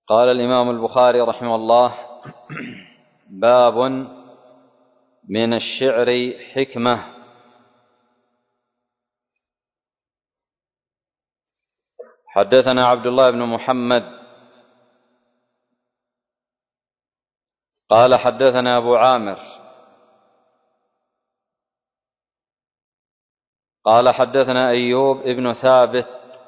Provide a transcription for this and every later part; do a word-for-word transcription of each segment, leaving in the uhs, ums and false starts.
قال الإمام البخاري رحمه الله: باب من الشعر حكمة. حدثنا عبد الله بن محمد قال حدثنا أبو عامر قال حدثنا أيوب ابن ثابت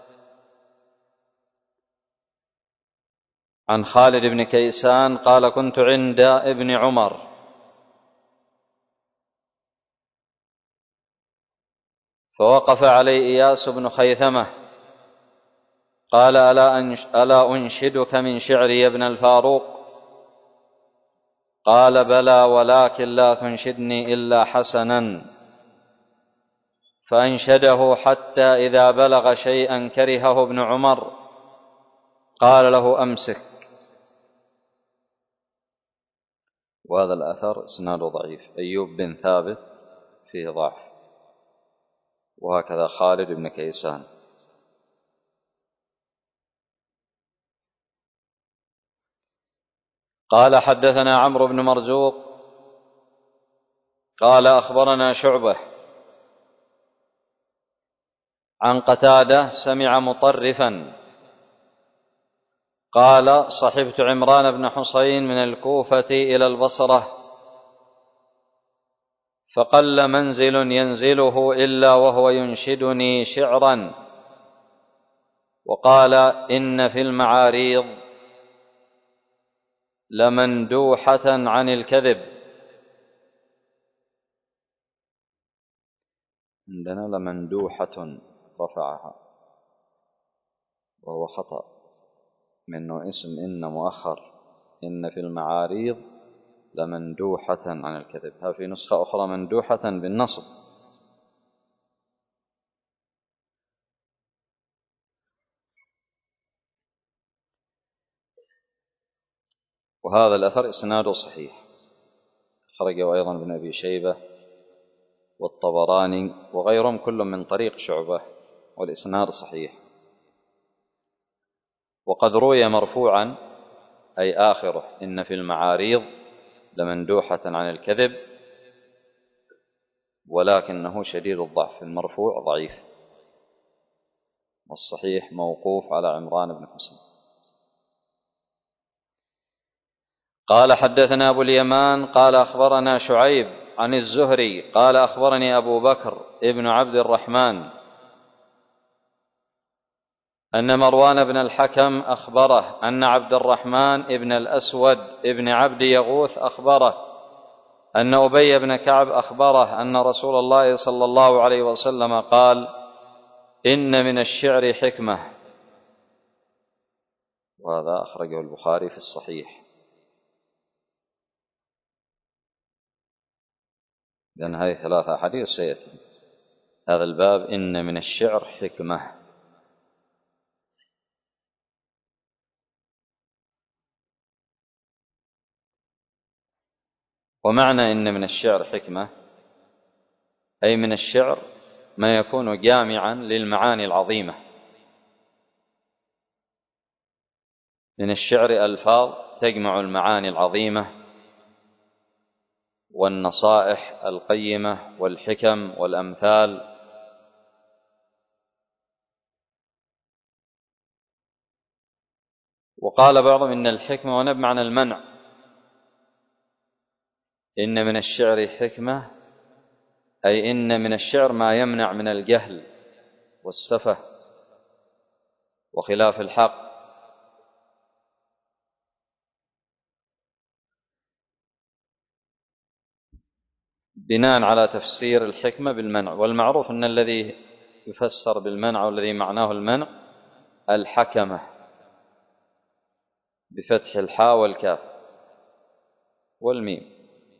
عن خالد بن كيسان قال: كنت عند ابن عمر فوقف علي إياس بن خيثمة قال: ألا أنشدك من شعري يا ابن الفاروق؟ قال: بلى، ولكن لا تنشدني إلا حسنا. فأنشده حتى إذا بلغ شيئا كرهه ابن عمر قال له: أمسك. وهذا الأثر إسناده ضعيف، أيوب بن ثابت فيه ضعف، وهكذا خالد بن كيسان. قال حدثنا عمرو بن مرزوق قال أخبرنا شعبة عن قتادة سمع مطرفا قال: صحبت عمران بن حسين من الكوفة إلى البصرة فقل منزل ينزله إلا وهو ينشدني شعرا، وقال: إن في المعاريض لمندوحة عن الكذب. عندنا لمندوحة رفعها وهو خطأ، منه اسم إن مؤخر، إن في المعاريض لمندوحة عن الكذب. ها في نسخة أخرى مندوحة بالنصب. وهذا الأثر إسناده صحيح، خرجه أيضا ابن أبي شيبة والطبراني وغيرهم كل من طريق شعبة، والإسناد صحيح. وقد روي مرفوعا أي آخره: إن في المعاريض لمندوحة عن الكذب، ولكنه شديد الضعف، المرفوع ضعيف، والصحيح موقوف على عمران بن حسين. قال حدثنا أبو اليمان قال أخبرنا شعيب عن الزهري قال أخبرني أبو بكر ابن عبد الرحمن أن مروان بن الحكم أخبره أن عبد الرحمن ابن الأسود ابن عبد يغوث أخبره أن أبي بن كعب أخبره أن رسول الله صلى الله عليه وسلم قال: إن من الشعر حكمة. وهذا أخرجه البخاري في الصحيح. لأن هذه ثلاثة أحاديث سيأتي هذا الباب: إن من الشعر حكمة. ومعنى إن من الشعر حكمة أي من الشعر ما يكون جامعا للمعاني العظيمة. من الشعر ألفاظ تجمع المعاني العظيمة والنصائح القيمة والحكم والأمثال. وقال بعضهم إن الحكمة هنا بمعنى المنع. إن من الشعر حكمة أي إن من الشعر ما يمنع من الجهل والسفه وخلاف الحق. بناء على تفسير الحكمة بالمنع، والمعروف أن الذي يفسر بالمنع والذي معناه المنع الحكمة بفتح الحاء والكاف والميم.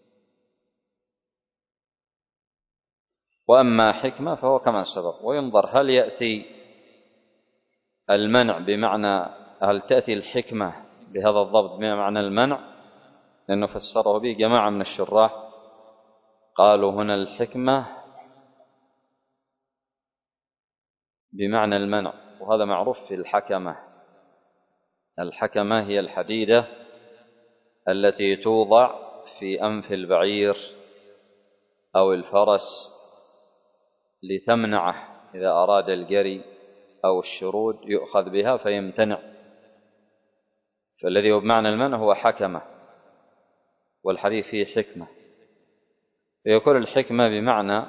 وأما حكمة فهو كما سبق. وينظر هل يأتي المنع بمعنى، هل تأتي الحكمة بهذا الضبط بمعنى المنع، لأنه فسره به جماعة من الشراح قالوا هنا الحكمة بمعنى المنع، وهذا معروف في الحكمة. الحكمة هي الحديدة التي توضع في أنف البعير أو الفرس لتمنعه إذا أراد الجري أو الشرود يؤخذ بها فيمتنع، فالذي هو بمعنى المنع هو حكمة، والحديث فيه حكمة، فيكون الحكمة بمعنى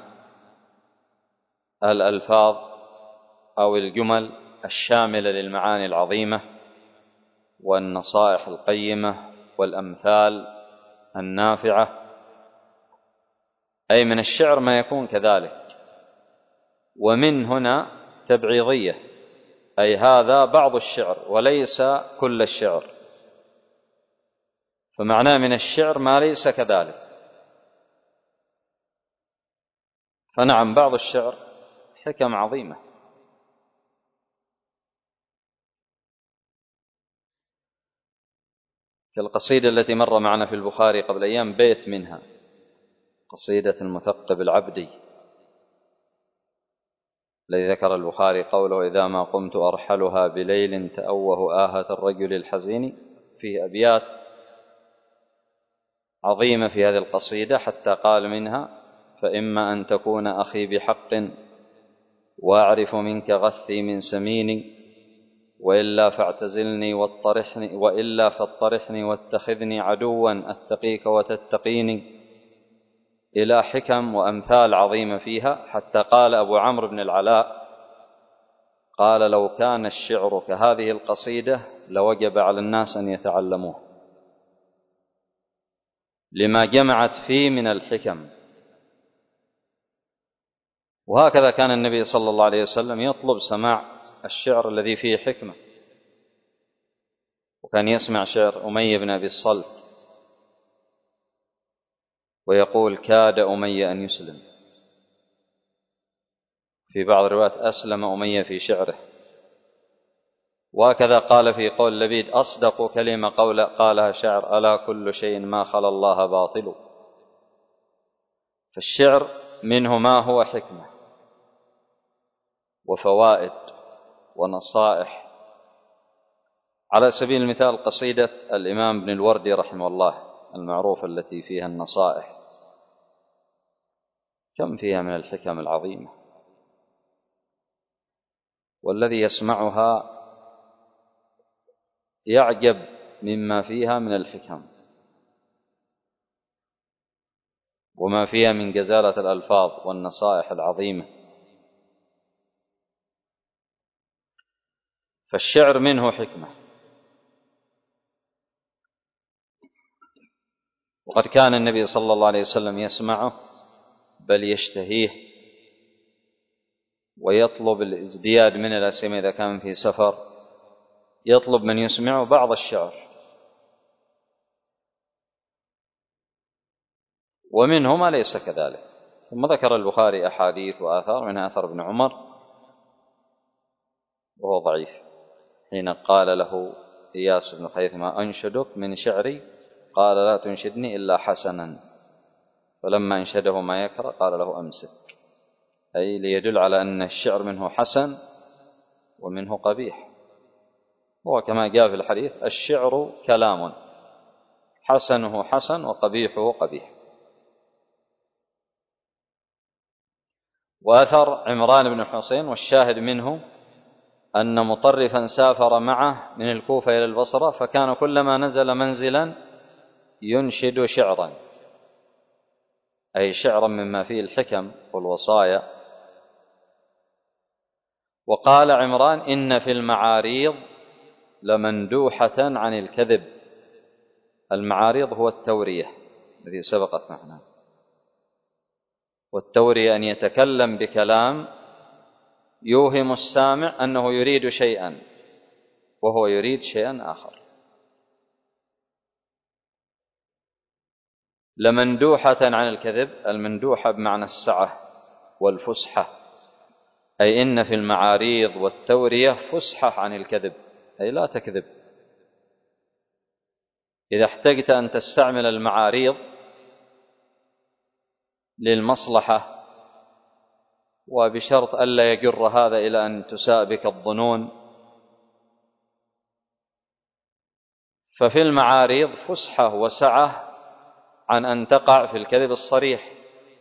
الألفاظ أو الجمل الشاملة للمعاني العظيمة والنصائح القيمة والأمثال النافعة، أي من الشعر ما يكون كذلك. ومن هنا تبعيضية، أي هذا بعض الشعر وليس كل الشعر، فمعناه من الشعر ما ليس كذلك. فنعم بعض الشعر حكم عظيمة، كالقصيدة التي مر معنا في البخاري قبل أيام بيت منها، قصيدة المثقب العبدي الذي ذكر البخاري قوله: إذا ما قمت أرحلها بليل تأوه آهة الرجل الحزين. فيه أبيات عظيمة في هذه القصيدة، حتى قال منها: فإما أن تكون أخي بحق وأعرف منك غثي من سمين، وإلا فاعتزلني واطرحني وإلا فاطرحني واتخذني عدوا أتقيك وتتقيني، إلى حكم وأمثال عظيمة فيها. حتى قال أبو عمرو بن العلاء قال: لو كان الشعر كهذه القصيدة لوجب على الناس أن يتعلموه، لما جمعت فيه من الحكم. وهكذا كان النبي صلى الله عليه وسلم يطلب سماع الشعر الذي فيه حكمة، وكان يسمع شعر أمية بن أبي الصلت ويقول: كاد أمية أن يسلم. في بعض الروايات: أسلم أمية في شعره. وهكذا قال في قول لبيد: أصدق كلمة قول قالها شعر: ألا كل شيء ما خلا الله باطل. فالشعر منه ما هو حكمة وفوائد ونصائح. على سبيل المثال قصيدة الإمام ابن الوردي رحمه الله المعروفة التي فيها النصائح، كم فيها من الحكم العظيمة، والذي يسمعها يعجب مما فيها من الحكم وما فيها من جزالة الألفاظ والنصائح العظيمة. فالشعر منه حكمة. وقد كان النبي صلى الله عليه وسلم يسمعه بل يشتهيه، ويطلب الازدياد من الأسئمة إذا كان في سفر، يطلب من يسمعه بعض الشعر. ومنه ما ليس كذلك. ثم ذكر البخاري أحاديث وآثار، من أثر ابن عمر وهو ضعيف، حين قال له إياس بن خيثمة: أنشدك من شعري؟ قال: لا تنشدني إلا حسنا. فلما انشده ما يكره قال له: أمسك، أي ليدل على أن الشعر منه حسن ومنه قبيح. هو كما جاء في الحديث: الشعر كلام حسنه حسن وقبيحه قبيح. وأثر عمران بن الحصين، والشاهد منه أن مطرفا سافر معه من الكوفة إلى البصرة، فكان كلما نزل منزلا ينشد شعرا، أي شعرا مما فيه الحكم والوصايا. وقال عمران: إن في المعاريض لمندوحة عن الكذب. المعاريض هو التورية الذي سبقت معنا، والتورية أن يتكلم بكلام يوهم السامع أنه يريد شيئا وهو يريد شيئا آخر. لمندوحة عن الكذب، المندوحة بمعنى السعة والفسحة، أي إن في المعاريض والتورية فسحة عن الكذب، أي لا تكذب. إذا احتجت أن تستعمل المعاريض للمصلحة وبشرط ألا يجر هذا إلى أن تساء بك الظنون، ففي المعاريض فسحة وسعة عن أن تقع في الكذب الصريح.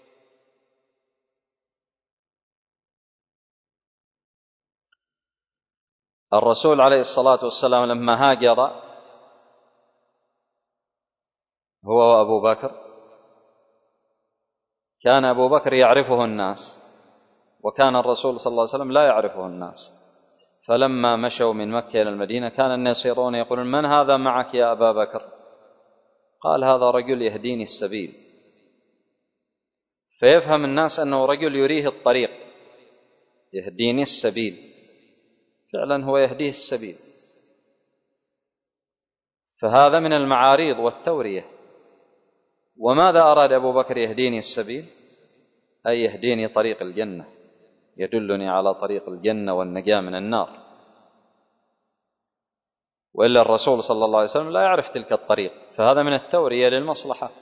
الرسول عليه الصلاة والسلام لما هاجر هو وأبو بكر، كان أبو بكر يعرفه الناس، وكان الرسول صلى الله عليه وسلم لا يعرفه الناس. فلما مشوا من مكة إلى المدينة كان الناس يرون يقولون: من هذا معك يا أبا بكر؟ قال: هذا رجل يهديني السبيل. فيفهم الناس أنه رجل يريه الطريق، يهديني السبيل، فعلا هو يهديه السبيل. فهذا من المعاريض والتورية. وماذا أراد أبو بكر يهديني السبيل؟ أي يهديني طريق الجنة، يدلني على طريق الجنة والنجاة من النار. وإلا الرسول صلى الله عليه وسلم لا يعرف تلك الطريق، فهذا من التورية للمصلحة.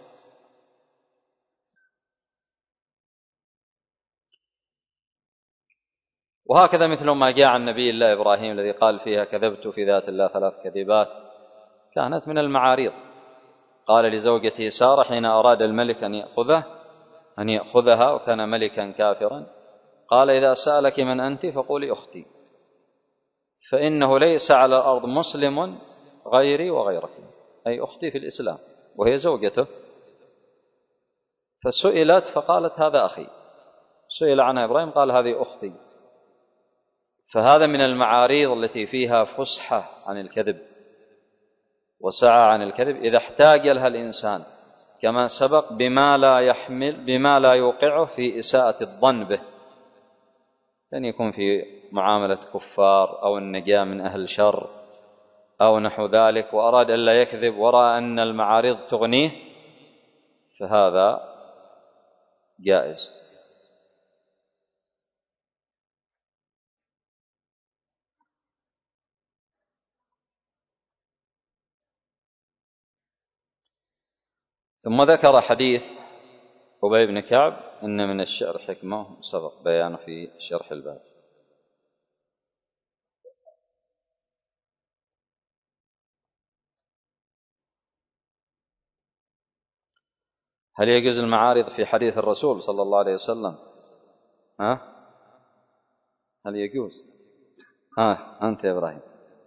وهكذا مثل ما جاء عن نبي الله إبراهيم الذي قال فيها: كذبت في ذات الله ثلاث كذبات، كانت من المعاريض. قال لزوجته سارة حين أراد الملك أن يأخذه أن يأخذها وكان ملكا كافرا: قال: إذا سألك من أنت فقولي أختي، فإنه ليس على الأرض مسلم غيري وغيرك، أي أختي في الإسلام، وهي زوجته. فسئلت فقالت: هذا أخي. سئل عنها إبراهيم قال: هذه أختي. فهذا من المعاريض التي فيها فسحة عن الكذب وسعة عن الكذب، إذا احتاج لها الإنسان كما سبق بما لا يحمل بما لا يوقعه في إساءة الظن به، لأن يكون في معاملة كفار أو النجاة من أهل شر أو نحو ذلك، وأراد أن لا يكذب ورأى أن المعارض تغنيه، فهذا جائز. ثم ذكر حديث أبي بن كعب: إن من الشعر حكمة، سبق بيانه في شرح الباب. هل يجوز المعارض في حديث الرسول صلى الله عليه وسلم؟ ها؟ هل يجوز؟ ها أنت يا إبراهيم،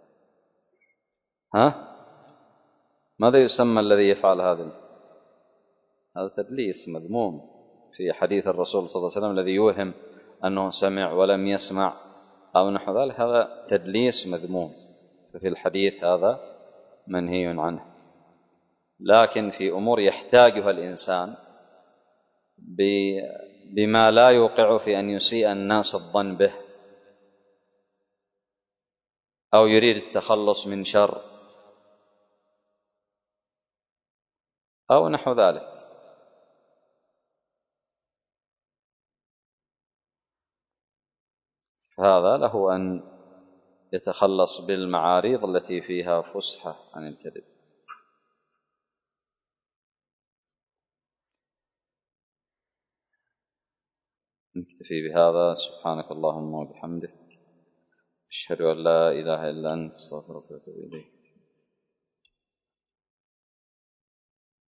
ها؟ ماذا يسمى الذي يفعل هذا؟ هذا تدليس مذموم في حديث الرسول صلى الله عليه وسلم، الذي يوهم أنه سمع ولم يسمع أو نحو ذلك، هذا تدليس مذموم، ففي الحديث هذا منهي عنه. لكن في أمور يحتاجها الإنسان بما لا يوقع في أن يسيء الناس الظن به، أو يريد التخلص من شر أو نحو ذلك، فهذا له أن يتخلص بالمعاريض التي فيها فسحة عن الكذب. نكتفي بهذا. سبحانك اللهم وبحمدك، أشهد أن لا إله إلا أنت، أستغفرك وأتوب إليك.